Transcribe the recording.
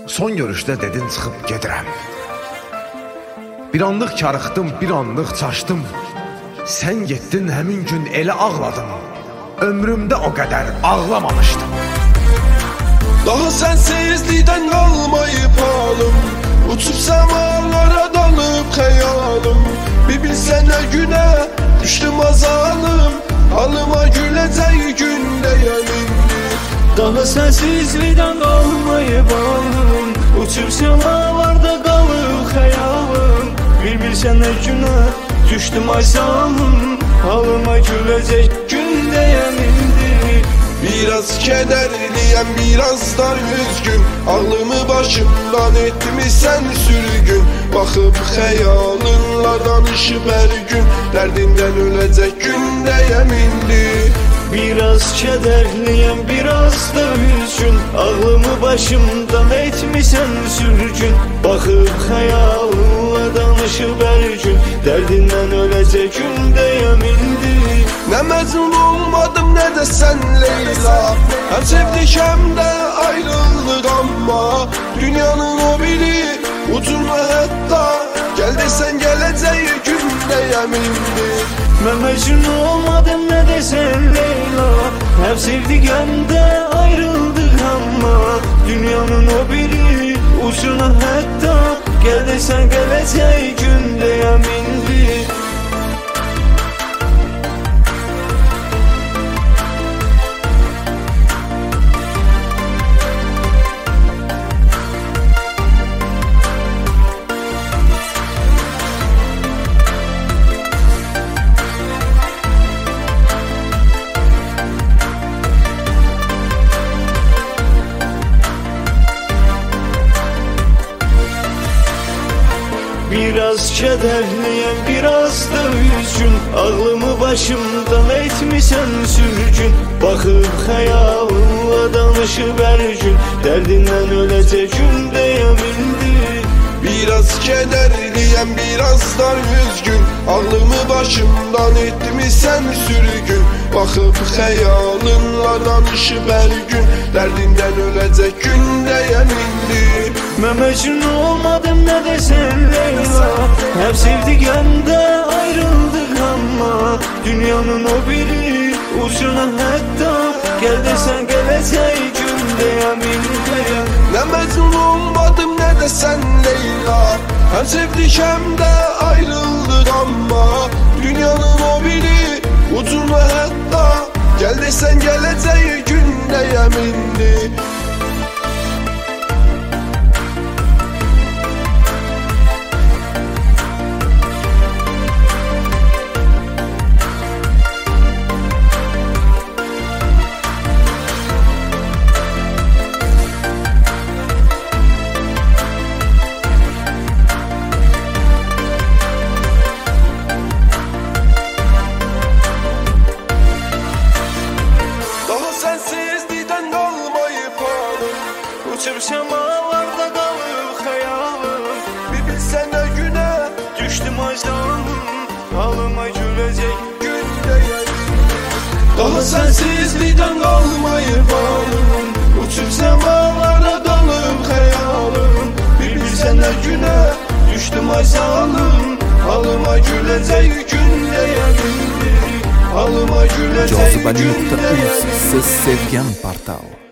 Son görüşdə dedin çıxıb gedirəm. Bir anlıq karıxdım, bir anlıq çaşdım. Sən getdin həmin gün elə ağladım. Ömrümdə o qədər ağlamamışdım. Daha sensizlikdən qalmayıb halım, uçub səmalara dalıb xəyalım. Bir bilsən nə günə düşdüm azalım, halıma güləcək gündəyəm indi. Daha sensizlikdən qalmayıb halım, uçub səmalarda qalıb xəyalım. Bir bilsən nə günə düşdüm azalım, halıma güləcək gündəyəm indi. Biraz kədərliyəm, biraz da üzgün, ağlımı başımdan etmisən sürgün. Baxıb xəyalınla danışıb hər gün, dərdindən öləcək gündəyəm indi. Biraz kədərliyəm, biraz da üzgün, ağlımı başımdan etmisən sürgün. Baxıb xəyalınla danışıb hər gün, dərdindən öləcək gündəyəm indi. Nə məcnun olmadım, nə də sən Leyla, həm sevdik həm də ayrıldıq amma dünyanın o biri ucuna hətta gəl desən gələcək gündəyəm indi. Mən məcnun olmadım, nə də sən Leyla, həm sevdik həm də ayrıldıq amma dünyanın o biri ucuna hətta gəl desən gələcək gündəyəm indi. Biraz kədərliyəm, biraz da üzgün, ağlımı başımdan etmisən sürgün. Baxıb xəyalınla danışıb hər gün, dərdindən öləcək gündəyəm indi. Biraz kədərliyəm, biraz da üzgün, ağlımı başımdan etmisən sürgün. Baxıb xəyalınla danışıb hər gün, dərdindən öləcək gündəyəm indi. Mən məcnun olmadım, nə də sən Leyla, həm sevdik həm də ayrıldıq amma dünyanın o biri ucuna hətta gəl desən gələcək gündəyəm indi. Nə məcnun olmadım, nə də sən Leyla, həm sevdik həm də ayrıldıq amma dünyanın o biri ucuna hətta gəl desən gələcək gündəyəm indi. Sensizlikdən qalmayıb halım, uçub səmalarda qalıb xəyalım. Bir bilsən nə günə düşdüm azalım, halıma güləcək gündəyəm indi. Daha sensizlikdən qalmayıb halım, uçub səmalarda qalıb xəyalım. Bir bilsən nə günə düşdüm azalım, halıma güləcək gündəyəm indi. Halıma güləcək gündəyəm indi. Cazibeli.uz, siz sevgan portal.